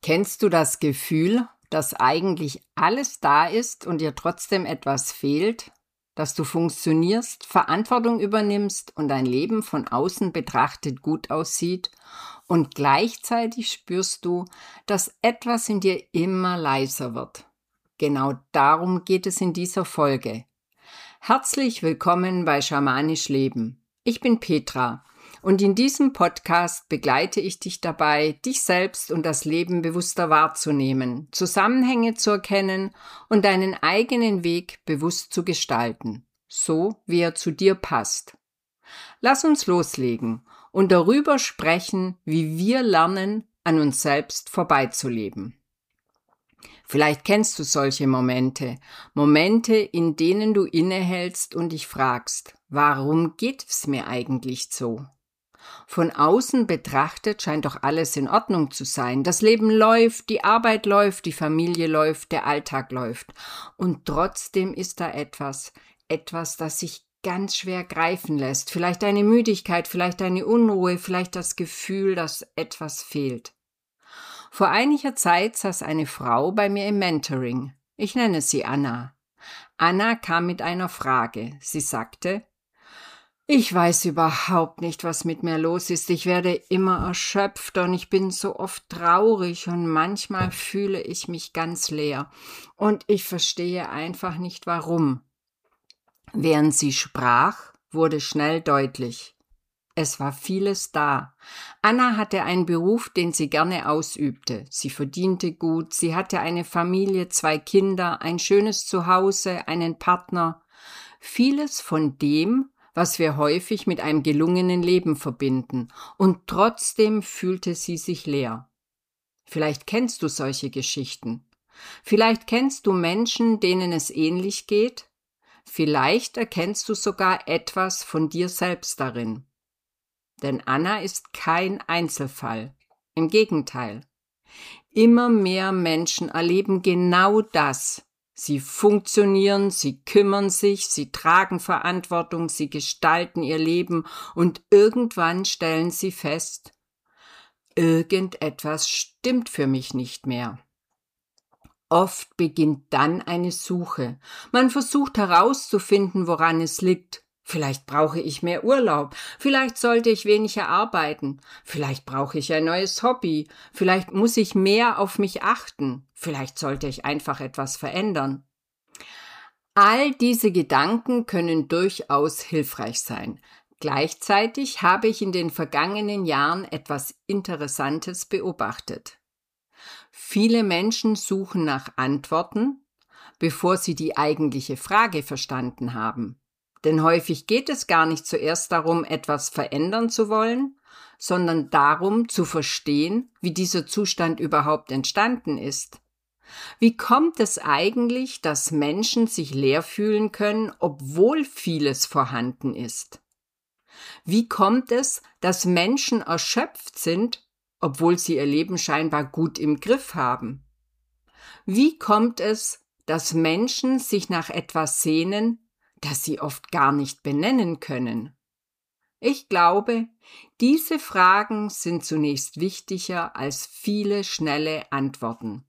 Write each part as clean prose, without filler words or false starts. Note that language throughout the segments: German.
Kennst du das Gefühl, dass eigentlich alles da ist und dir trotzdem etwas fehlt? Dass du funktionierst, Verantwortung übernimmst und dein Leben von außen betrachtet gut aussieht und gleichzeitig spürst du, dass etwas in dir immer leiser wird. Genau darum geht es in dieser Folge. Herzlich willkommen bei Schamanisch Leben. Ich bin Petra und in diesem Podcast begleite ich dich dabei, dich selbst und das Leben bewusster wahrzunehmen, Zusammenhänge zu erkennen und deinen eigenen Weg bewusst zu gestalten, so wie er zu dir passt. Lass uns loslegen und darüber sprechen, wie wir lernen, an uns selbst vorbeizuleben. Vielleicht kennst du solche Momente, in denen du innehältst und dich fragst, warum geht es mir eigentlich so? Von außen betrachtet scheint doch alles in Ordnung zu sein. Das Leben läuft, die Arbeit läuft, die Familie läuft, der Alltag läuft. Und trotzdem ist da etwas, das sich ganz schwer greifen lässt. Vielleicht eine Müdigkeit, vielleicht eine Unruhe, vielleicht das Gefühl, dass etwas fehlt. Vor einiger Zeit saß eine Frau bei mir im Mentoring. Ich nenne sie Anna. Anna kam mit einer Frage. Sie sagte: Ich weiß überhaupt nicht, was mit mir los ist. Ich werde immer erschöpfter und ich bin so oft traurig und manchmal fühle ich mich ganz leer. Und ich verstehe einfach nicht, warum. Während sie sprach, wurde schnell deutlich: Es war vieles da. Anna hatte einen Beruf, den sie gerne ausübte. Sie verdiente gut, sie hatte eine Familie, 2 Kinder, ein schönes Zuhause, einen Partner. Vieles von dem, was wir häufig mit einem gelungenen Leben verbinden. Und trotzdem fühlte sie sich leer. Vielleicht kennst du solche Geschichten. Vielleicht kennst du Menschen, denen es ähnlich geht. Vielleicht erkennst du sogar etwas von dir selbst darin. Denn Anna ist kein Einzelfall. Im Gegenteil. Immer mehr Menschen erleben genau das. Sie funktionieren, sie kümmern sich, sie tragen Verantwortung, sie gestalten ihr Leben und irgendwann stellen sie fest: Irgendetwas stimmt für mich nicht mehr. Oft beginnt dann eine Suche. Man versucht herauszufinden, woran es liegt. Vielleicht brauche ich mehr Urlaub, vielleicht sollte ich weniger arbeiten, vielleicht brauche ich ein neues Hobby, vielleicht muss ich mehr auf mich achten, vielleicht sollte ich einfach etwas verändern. All diese Gedanken können durchaus hilfreich sein. Gleichzeitig habe ich in den vergangenen Jahren etwas Interessantes beobachtet. Viele Menschen suchen nach Antworten, bevor sie die eigentliche Frage verstanden haben. Denn häufig geht es gar nicht zuerst darum, etwas verändern zu wollen, sondern darum, zu verstehen, wie dieser Zustand überhaupt entstanden ist. Wie kommt es eigentlich, dass Menschen sich leer fühlen können, obwohl vieles vorhanden ist? Wie kommt es, dass Menschen erschöpft sind, obwohl sie ihr Leben scheinbar gut im Griff haben? Wie kommt es, dass Menschen sich nach etwas sehnen, das sie oft gar nicht benennen können? Ich glaube, diese Fragen sind zunächst wichtiger als viele schnelle Antworten.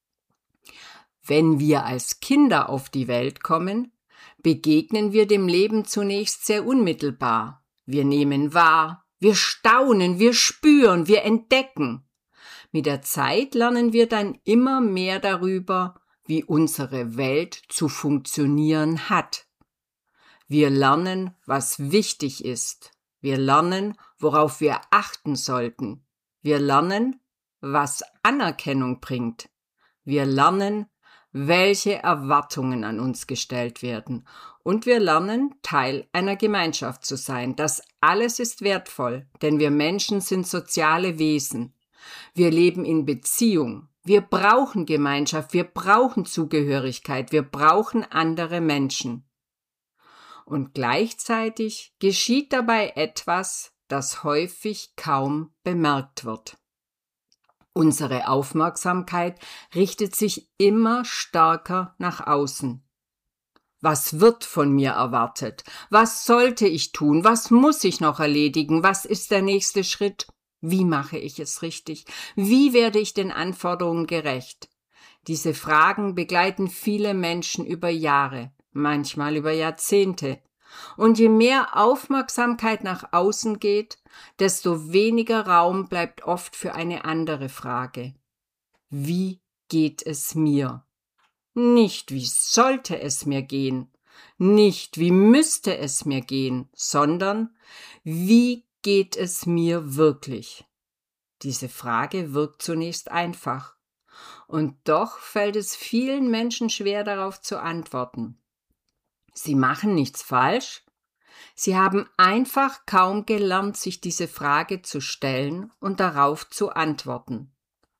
Wenn wir als Kinder auf die Welt kommen, begegnen wir dem Leben zunächst sehr unmittelbar. Wir nehmen wahr, wir staunen, wir spüren, wir entdecken. Mit der Zeit lernen wir dann immer mehr darüber, wie unsere Welt zu funktionieren hat. Wir lernen, was wichtig ist. Wir lernen, worauf wir achten sollten. Wir lernen, was Anerkennung bringt. Wir lernen, welche Erwartungen an uns gestellt werden. Und wir lernen, Teil einer Gemeinschaft zu sein. Das alles ist wertvoll, denn wir Menschen sind soziale Wesen. Wir leben in Beziehung. Wir brauchen Gemeinschaft, wir brauchen Zugehörigkeit, wir brauchen andere Menschen. Und gleichzeitig geschieht dabei etwas, das häufig kaum bemerkt wird. Unsere Aufmerksamkeit richtet sich immer stärker nach außen. Was wird von mir erwartet? Was sollte ich tun? Was muss ich noch erledigen? Was ist der nächste Schritt? Wie mache ich es richtig? Wie werde ich den Anforderungen gerecht? Diese Fragen begleiten viele Menschen über Jahre, manchmal über Jahrzehnte. Und je mehr Aufmerksamkeit nach außen geht, desto weniger Raum bleibt oft für eine andere Frage. Wie geht es mir? Nicht, wie sollte es mir gehen? Nicht, wie müsste es mir gehen, sondern wie geht es mir wirklich? Diese Frage wirkt zunächst einfach. Und doch fällt es vielen Menschen schwer, darauf zu antworten. Sie machen nichts falsch. Sie haben einfach kaum gelernt, sich diese Frage zu stellen und darauf zu antworten.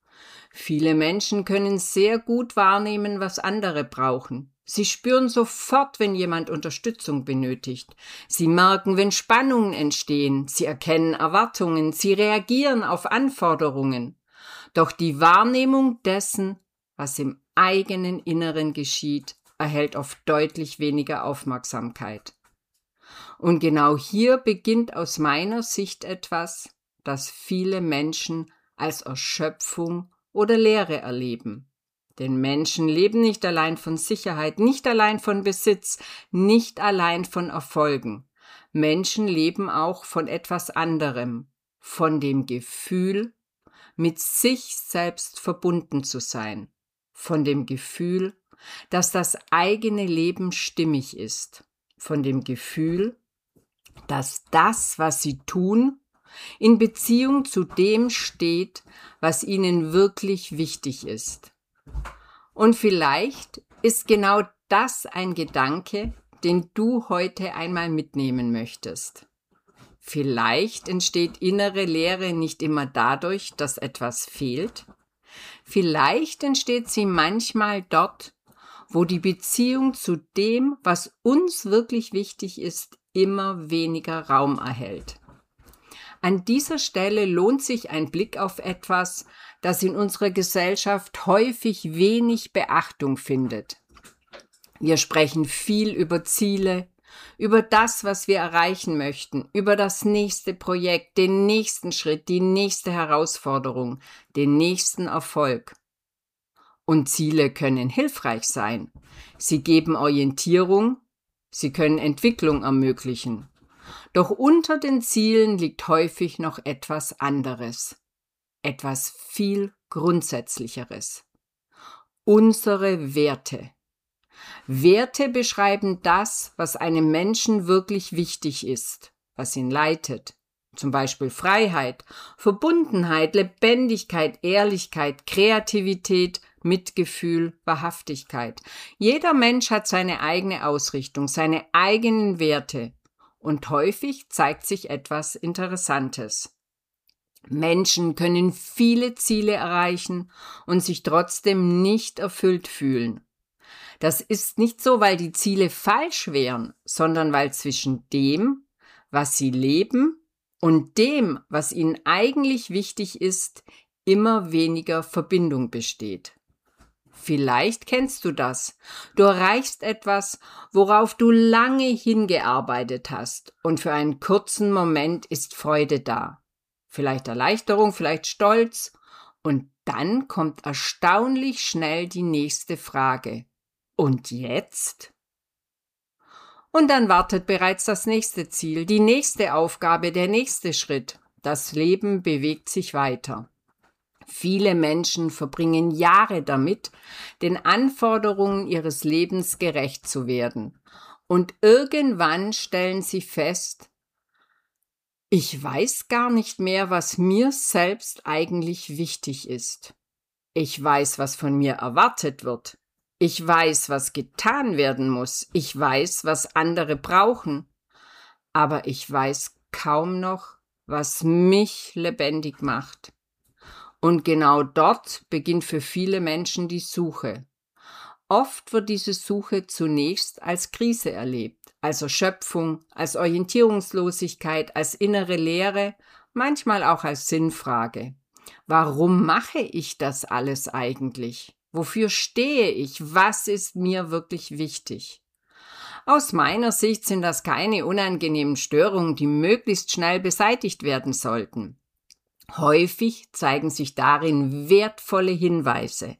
Viele Menschen können sehr gut wahrnehmen, was andere brauchen. Sie spüren sofort, wenn jemand Unterstützung benötigt. Sie merken, wenn Spannungen entstehen. Sie erkennen Erwartungen. Sie reagieren auf Anforderungen. Doch die Wahrnehmung dessen, was im eigenen Inneren geschieht, erhält oft deutlich weniger Aufmerksamkeit. Und genau hier beginnt aus meiner Sicht etwas, das viele Menschen als Erschöpfung oder Leere erleben. Denn Menschen leben nicht allein von Sicherheit, nicht allein von Besitz, nicht allein von Erfolgen. Menschen leben auch von etwas anderem, von dem Gefühl, mit sich selbst verbunden zu sein, von dem Gefühl, dass das eigene Leben stimmig ist, von dem Gefühl, dass das, was sie tun, in Beziehung zu dem steht, was ihnen wirklich wichtig ist. Und vielleicht ist genau das ein Gedanke, den du heute einmal mitnehmen möchtest. Vielleicht entsteht innere Leere nicht immer dadurch, dass etwas fehlt. Vielleicht entsteht sie manchmal dort, wo die Beziehung zu dem, was uns wirklich wichtig ist, immer weniger Raum erhält. An dieser Stelle lohnt sich ein Blick auf etwas, das in unserer Gesellschaft häufig wenig Beachtung findet. Wir sprechen viel über Ziele, über das, was wir erreichen möchten, über das nächste Projekt, den nächsten Schritt, die nächste Herausforderung, den nächsten Erfolg. Und Ziele können hilfreich sein. Sie geben Orientierung, sie können Entwicklung ermöglichen. Doch unter den Zielen liegt häufig noch etwas anderes, etwas viel Grundsätzlicheres. Unsere Werte. Werte beschreiben das, was einem Menschen wirklich wichtig ist, was ihn leitet. Zum Beispiel Freiheit, Verbundenheit, Lebendigkeit, Ehrlichkeit, Kreativität, Mitgefühl, Wahrhaftigkeit. Jeder Mensch hat seine eigene Ausrichtung, seine eigenen Werte. Und häufig zeigt sich etwas Interessantes. Menschen können viele Ziele erreichen und sich trotzdem nicht erfüllt fühlen. Das ist nicht so, weil die Ziele falsch wären, sondern weil zwischen dem, was sie leben, und dem, was ihnen eigentlich wichtig ist, immer weniger Verbindung besteht. Vielleicht kennst du das. Du erreichst etwas, worauf du lange hingearbeitet hast, und für einen kurzen Moment ist Freude da. Vielleicht Erleichterung, vielleicht Stolz, und dann kommt erstaunlich schnell die nächste Frage. Und jetzt? Und dann wartet bereits das nächste Ziel, die nächste Aufgabe, der nächste Schritt. Das Leben bewegt sich weiter. Viele Menschen verbringen Jahre damit, den Anforderungen ihres Lebens gerecht zu werden. Und irgendwann stellen sie fest, ich weiß gar nicht mehr, was mir selbst eigentlich wichtig ist. Ich weiß, was von mir erwartet wird. Ich weiß, was getan werden muss. Ich weiß, was andere brauchen. Aber ich weiß kaum noch, was mich lebendig macht. Und genau dort beginnt für viele Menschen die Suche. Oft wird diese Suche zunächst als Krise erlebt, als Erschöpfung, als Orientierungslosigkeit, als innere Leere, manchmal auch als Sinnfrage. Warum mache ich das alles eigentlich? Wofür stehe ich? Was ist mir wirklich wichtig? Aus meiner Sicht sind das keine unangenehmen Störungen, die möglichst schnell beseitigt werden sollten. Häufig zeigen sich darin wertvolle Hinweise.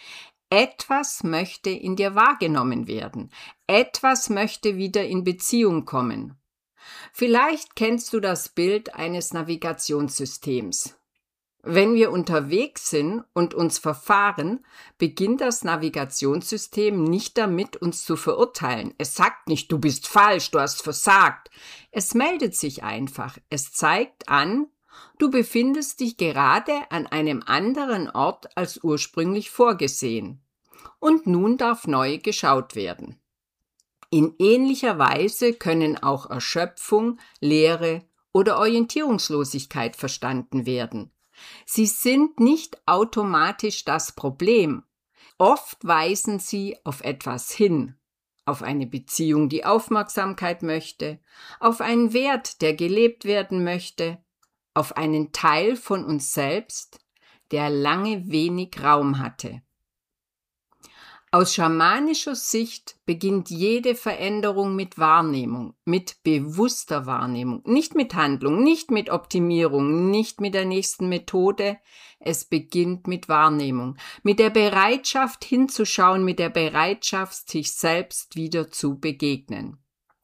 Etwas möchte in dir wahrgenommen werden. Etwas möchte wieder in Beziehung kommen. Vielleicht kennst du das Bild eines Navigationssystems. Wenn wir unterwegs sind und uns verfahren, beginnt das Navigationssystem nicht damit, uns zu verurteilen. Es sagt nicht, du bist falsch, du hast versagt. Es meldet sich einfach. Es zeigt an, du befindest dich gerade an einem anderen Ort als ursprünglich vorgesehen. Und nun darf neu geschaut werden. In ähnlicher Weise können auch Erschöpfung, Leere oder Orientierungslosigkeit verstanden werden. Sie sind nicht automatisch das Problem. Oft weisen sie auf etwas hin, auf eine Beziehung, die Aufmerksamkeit möchte, auf einen Wert, der gelebt werden möchte, auf einen Teil von uns selbst, der lange wenig Raum hatte. Aus schamanischer Sicht beginnt jede Veränderung mit Wahrnehmung, mit bewusster Wahrnehmung, nicht mit Handlung, nicht mit Optimierung, nicht mit der nächsten Methode. Es beginnt mit Wahrnehmung, mit der Bereitschaft hinzuschauen, mit der Bereitschaft, sich selbst wieder zu begegnen.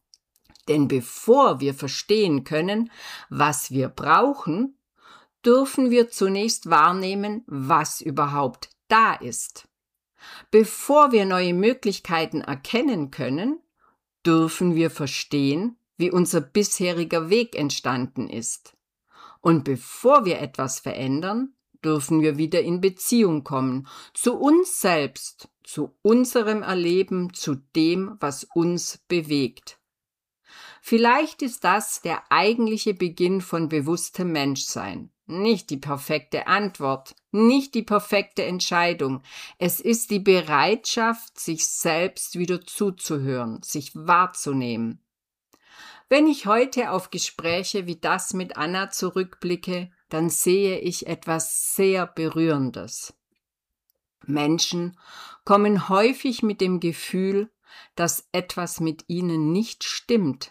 Denn bevor wir verstehen können, was wir brauchen, dürfen wir zunächst wahrnehmen, was überhaupt da ist. Bevor wir neue Möglichkeiten erkennen können, dürfen wir verstehen, wie unser bisheriger Weg entstanden ist. Und bevor wir etwas verändern, dürfen wir wieder in Beziehung kommen, zu uns selbst, zu unserem Erleben, zu dem, was uns bewegt. Vielleicht ist das der eigentliche Beginn von bewusstem Menschsein. Nicht die perfekte Antwort, nicht die perfekte Entscheidung. Es ist die Bereitschaft, sich selbst wieder zuzuhören, sich wahrzunehmen. Wenn ich heute auf Gespräche wie das mit Anna zurückblicke, dann sehe ich etwas sehr Berührendes. Menschen kommen häufig mit dem Gefühl, dass etwas mit ihnen nicht stimmt.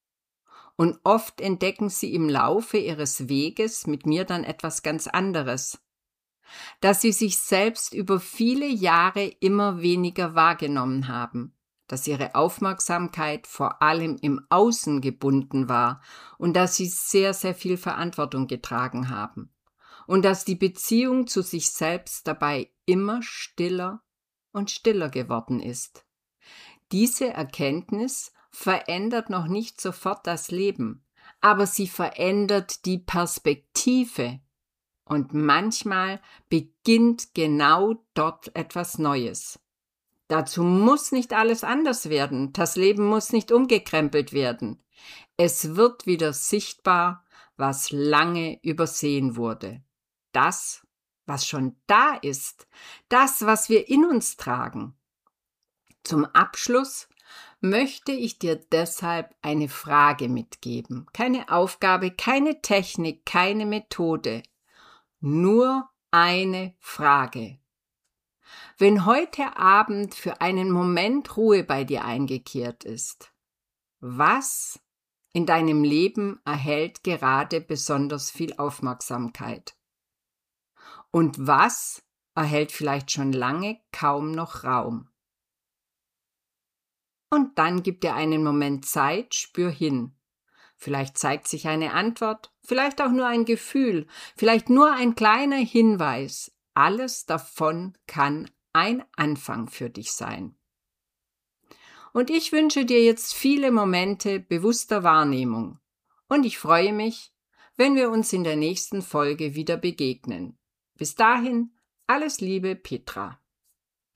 Und oft entdecken sie im Laufe ihres Weges mit mir dann etwas ganz anderes. Dass sie sich selbst über viele Jahre immer weniger wahrgenommen haben, dass ihre Aufmerksamkeit vor allem im Außen gebunden war und dass sie sehr, sehr viel Verantwortung getragen haben und dass die Beziehung zu sich selbst dabei immer stiller und stiller geworden ist. Diese Erkenntnis verändert noch nicht sofort das Leben, aber sie verändert die Perspektive. Und manchmal beginnt genau dort etwas Neues. Dazu muss nicht alles anders werden. Das Leben muss nicht umgekrempelt werden. Es wird wieder sichtbar, was lange übersehen wurde. Das, was schon da ist. Das, was wir in uns tragen. Zum Abschluss möchte ich dir deshalb eine Frage mitgeben. Keine Aufgabe, keine Technik, keine Methode. Nur eine Frage. Wenn heute Abend für einen Moment Ruhe bei dir eingekehrt ist, was in deinem Leben erhält gerade besonders viel Aufmerksamkeit? Und was erhält vielleicht schon lange kaum noch Raum? Und dann gib dir einen Moment Zeit, spür hin. Vielleicht zeigt sich eine Antwort, vielleicht auch nur ein Gefühl, vielleicht nur ein kleiner Hinweis. Alles davon kann ein Anfang für dich sein. Und ich wünsche dir jetzt viele Momente bewusster Wahrnehmung. Und ich freue mich, wenn wir uns in der nächsten Folge wieder begegnen. Bis dahin, alles Liebe, Petra.